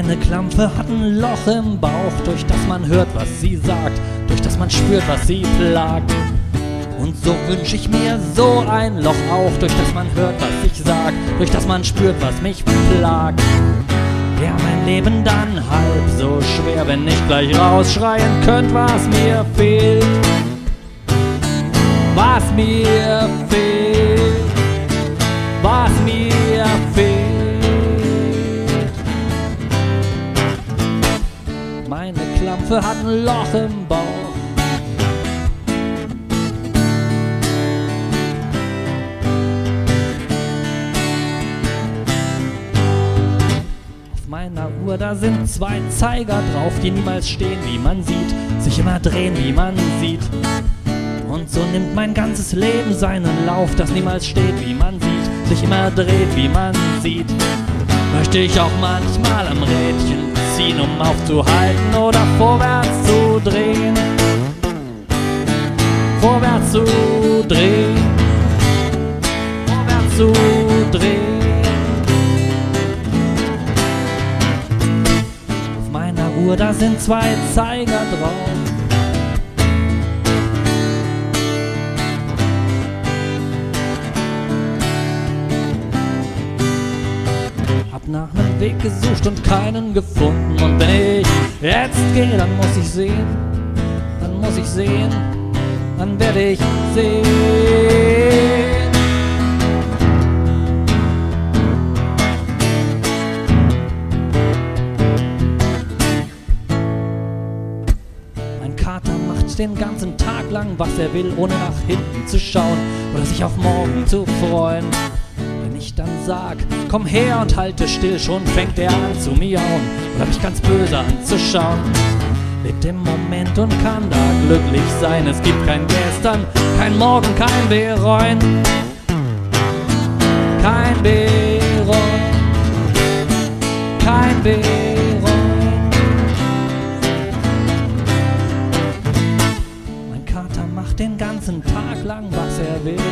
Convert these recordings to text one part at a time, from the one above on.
Meine Klampfe hat ein Loch im Bauch, durch das man hört, was sie sagt, durch das man spürt, was sie plagt. Und so wünsch ich mir so ein Loch auch, durch das man hört, was ich sag, durch das man spürt, was mich plagt. Wär mein Leben dann halb so schwer, wenn ich gleich rausschreien könnt, was mir fehlt. Was mir fehlt. Was mir fehlt. Meine Klampfe hat ein Loch im Bauch. Auf meiner Uhr, da sind 2 Zeiger drauf, die niemals stehen, wie man sieht, sich immer drehen, wie man sieht. Und so nimmt mein ganzes Leben seinen Lauf, das niemals steht, wie man sieht, sich immer dreht, wie man sieht. Möchte ich auch manchmal am Rädchen ziehen, um aufzuhalten oder vorwärts zu drehen. Vorwärts zu drehen. Vorwärts zu drehen. Auf meiner Uhr, da sind 2 Zeiger drauf. Nach einem Weg gesucht und keinen gefunden. Und wenn ich jetzt gehe, dann muss ich sehen, dann muss ich sehen, dann werde ich sehen. Mein Kater macht den ganzen Tag lang, was er will, ohne nach hinten zu schauen oder sich auf morgen zu freuen. Wenn ich dann sag, komm her und halte still, schon fängt er an zu miauen oder mich ganz böse anzuschauen. Lebt im Moment und kann da glücklich sein. Es gibt kein Gestern, kein Morgen, kein Bereuen. Kein Bereuen. Kein Bereuen. Mein Kater macht den ganzen Tag lang, was er will.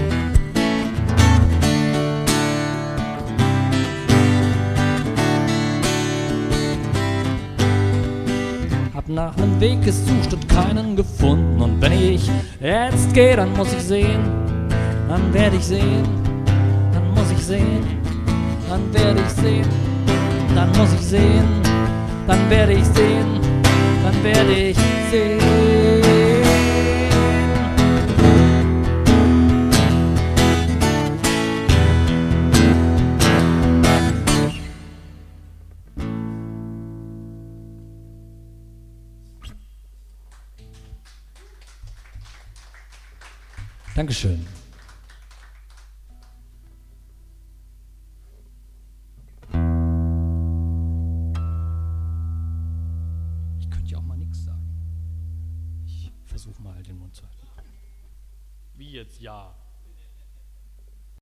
Hab nach nem Weg gesucht und keinen gefunden. Und wenn ich jetzt gehe, dann muss ich sehen, dann werde ich sehen, dann muss ich sehen, dann werde ich sehen, dann muss ich sehen, dann werde ich sehen, dann werde ich sehen. Dankeschön. Ich könnte ja auch mal nichts sagen. Ich versuche mal den Mund zu halten. Wie jetzt? Ja.